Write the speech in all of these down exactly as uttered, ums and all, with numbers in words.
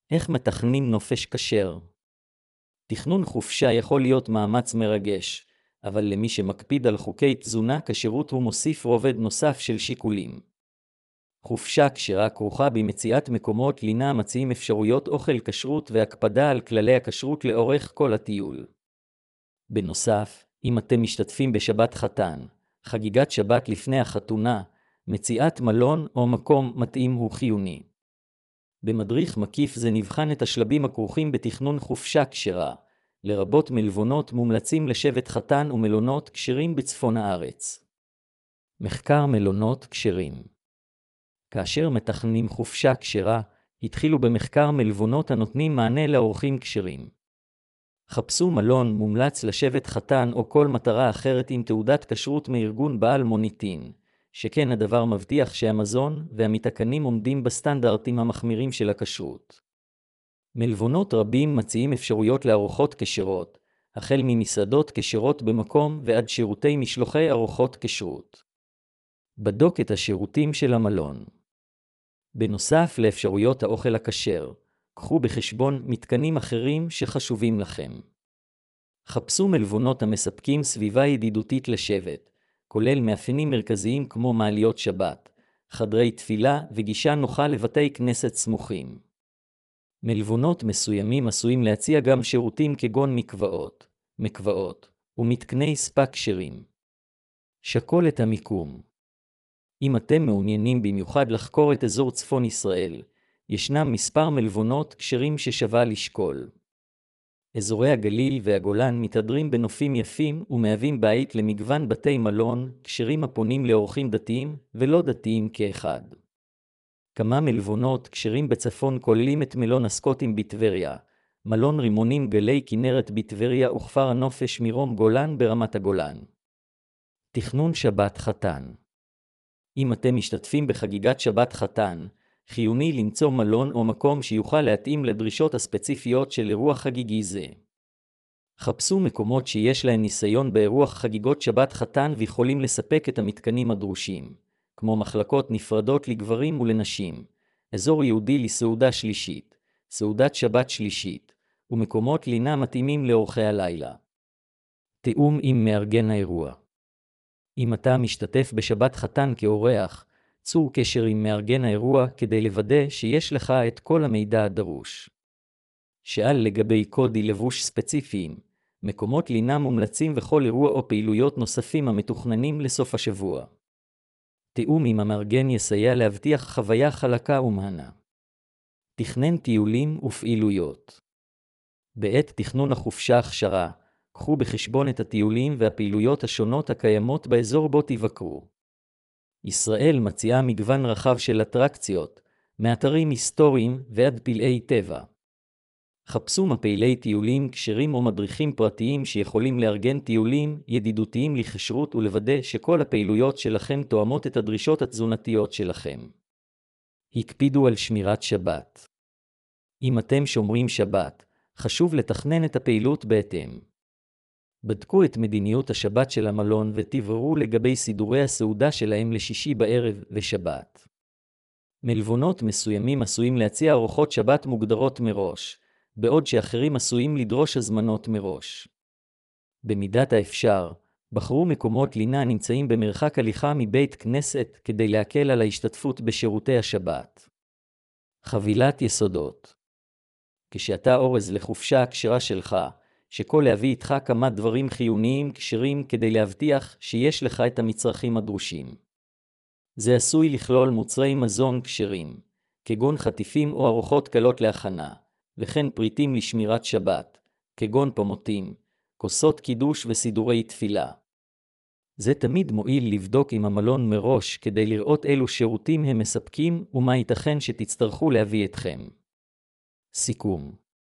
איך מתכננים נופש כשר? תכנון חופשה יכול להיות מאמץ מרגש, אבל למי שמקפיד על חוקי תזונה כשרות הוא מוסיף רובד נוסף של שיקולים. חופשה כשרה כרוכה במציאת מקומות לינה המציעים אפשרויות אוכל כשרות והקפדה על כללי הכשרות לאורך כל הטיול. בנוסף, אם אתם משתתפים בשבת חתן, חגיגת שבת לפני החתונה, מציאת מלון או מקום מתאים הוא חיוני. במדריך מקיף זה נבחן את השלבים הכרוכים בתכנון חופשה כשרה, לרבות מלונות מומלצים לשבט חתן ומלונות כשרים בצפון הארץ. מחקר מלונות כשרים. כאשר מתכננים חופשה כשרה, התחילו במחקר מלונות הנותנים מענה לאורחים כשרים. חפשו מלון מומלץ לשבט חתן או כל מטרה אחרת עם תעודת כשרות מארגון בעל מוניטין, שכן הדבר מבטיח שהמזון והמתקנים עומדים בסטנדרטים המחמירים של הכשרות. מלונות רבים מציעים אפשרויות לארוחות כשרות, החל ממסעדות כשרות במקום ועד שירותי משלוחי ארוחות כשרות. בדוק את השירותים של המלון. בנוסף לאפשרויות האוכל הכשר, קחו בחשבון מתקנים אחרים שחשובים לכם. חפשו מלונות המספקים סביבה ידידותית לשבט, כולל מאפיינים מרכזיים כמו מעליות שבת, חדרי תפילה וגישה נוחה לבתי כנסת סמוכים. מלונות מסוימים עשויים להציע גם שירותים כגון מקוואות, מקוואות ומתקני ספא כשרים. שקול את המיקום. אם אתם מעוניינים במיוחד לחקור את אזור צפון ישראל, ישנם מספר מלונות כשרים ששווה לשקול. אזורי הגליל והגולן מתהדרים בנופים יפים ומהווים בית למגוון בתי מלון כשרים הפונים לאורחים דתיים ולא דתיים כאחד. כמה מלונות כשרים בצפון כוללים את מלון הסקוטים בטבריה, מלון רימונים גלי כנרת בטבריה וכפר הנופש מרום גולן ברמת הגולן. תכנון שבת חתן. אם אתם משתתפים בחגיגת שבת חתן, חיוני למצוא מלון או מקום שיוכל להתאים לדרישות הספציפיות של אירוע חגיגי זה. חפשו מקומות שיש להם ניסיון באירוח חגיגות שבת חתן ויכולים לספק את המתקנים הדרושים, כמו מחלקות נפרדות לגברים ולנשים, אזור ייעודי לסעודה שלישית, סעודת שבת שלישית, ומקומות לינה מתאימים לאורחי הלילה. תיאום עם מארגן האירוע. אם אתה משתתף בשבת חתן כאורח, צור קשר עם מארגן האירוע כדי לוודא שיש לך את כל המידע הדרוש. שאל לגבי קודי לבוש ספציפיים, מקומות לינה מומלצים וכל אירוע או פעילויות נוספים המתוכננים לסוף השבוע. תיאום עם המארגן יסייע להבטיח חוויה חלקה ומהנה. תכנן טיולים ופעילויות. בעת תכנון החופשה הכשרה, קחו בחשבון את הטיולים והפעילויות השונות הקיימות באזור בו תבקרו. ישראל מציעה מגוון רחב של אטרקציות, מאתרים היסטוריים ועד פלאי טבע. חפשו מפעילי טיולים כשרים או מדריכים פרטיים שיכולים לארגן טיולים ידידותיים לכשרות ולוודא שכל הפעילויות שלכם תואמות את הדרישות התזונתיות שלכם. הקפידו על שמירת שבת. אם אתם שומרים שבת, חשוב לתכנן את הפעילות בהתאם. בדקו את מדיניות השבת של המלון ותבררו לגבי סידורי הסעודה שלהם לשישי בערב ושבת. מלונות מסוימים עשויים להציע ארוחות שבת מוגדרות מראש, בעוד שאחרים עשויים לדרוש הזמנות מראש. במידת האפשר, בחרו מקומות לינה נמצאים במרחק הליכה מבית כנסת כדי להקל על ההשתתפות בשירותי השבת. חבילת יסודות. כשאתה אורז לחופשה הכשרה שלך, שכל להביא איתך כמה דברים חיוניים כשרים כדי להבטיח שיש לך את המצרכים הדרושים. זה עשוי לכלול מוצרי מזון כשרים, כגון חטיפים או ארוחות קלות להכנה, וכן פריטים לשמירת שבת, כגון פומותים, כוסות קידוש וסידורי תפילה. זה תמיד מועיל לבדוק עם המלון מראש כדי לראות אילו שירותים הם מספקים ומה ייתכן שתצטרכו להביא אתכם. סיכום.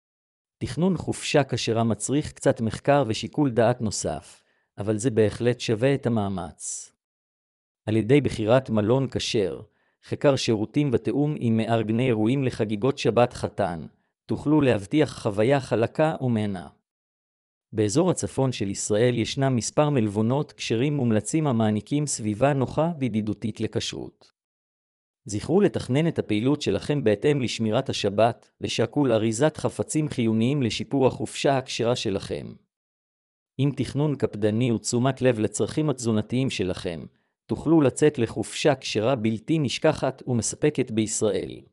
תכנון חופשה כשרה מצריך קצת מחקר ושיקול דעת נוסף, אבל זה בהחלט שווה את המאמץ. על ידי בחירת מלון כשר, חקר שירותים ותאום עם מארגני אירועים לחגיגות שבת חתן, תוכלו להבטיח חוויה חלקה ומהנה. באזור הצפון של ישראל ישנם מספר מלונות כשרים מומלצים המעניקים סביבה נוחה וידידותית לכשרות. זכרו לתכנן את הפעילות שלכם בהתאם לשמירת השבת, ושקול אריזת חפצים חיוניים לשיפור החופשה הכשרה שלכם. עם תכנון קפדני ותשומת לב לצרכים התזונתיים שלכם, תוכלו לצאת לחופשה כשרה בלתי נשכחת ומספקת בישראל.